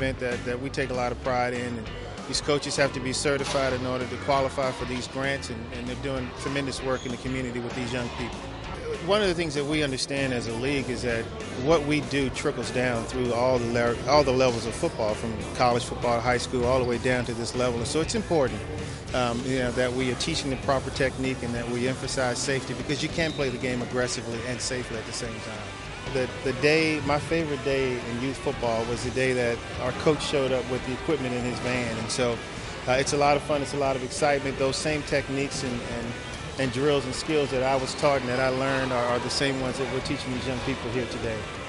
event that we take a lot of pride in. And these coaches have to be certified in order to qualify for these grants, and they're doing tremendous work in the community with these young people. One of the things that we understand as a league is that what we do trickles down through all the levels of football, from college football, high school, all the way down to this level. And so it's important that we are teaching the proper technique and that we emphasize safety, because you can't play the game aggressively and safely at the same time. My favorite day in youth football was the day that our coach showed up with the equipment in his van. And so it's a lot of fun, it's a lot of excitement. Those same techniques and drills and skills that I was taught and that I learned are the same ones that we're teaching these young people here today.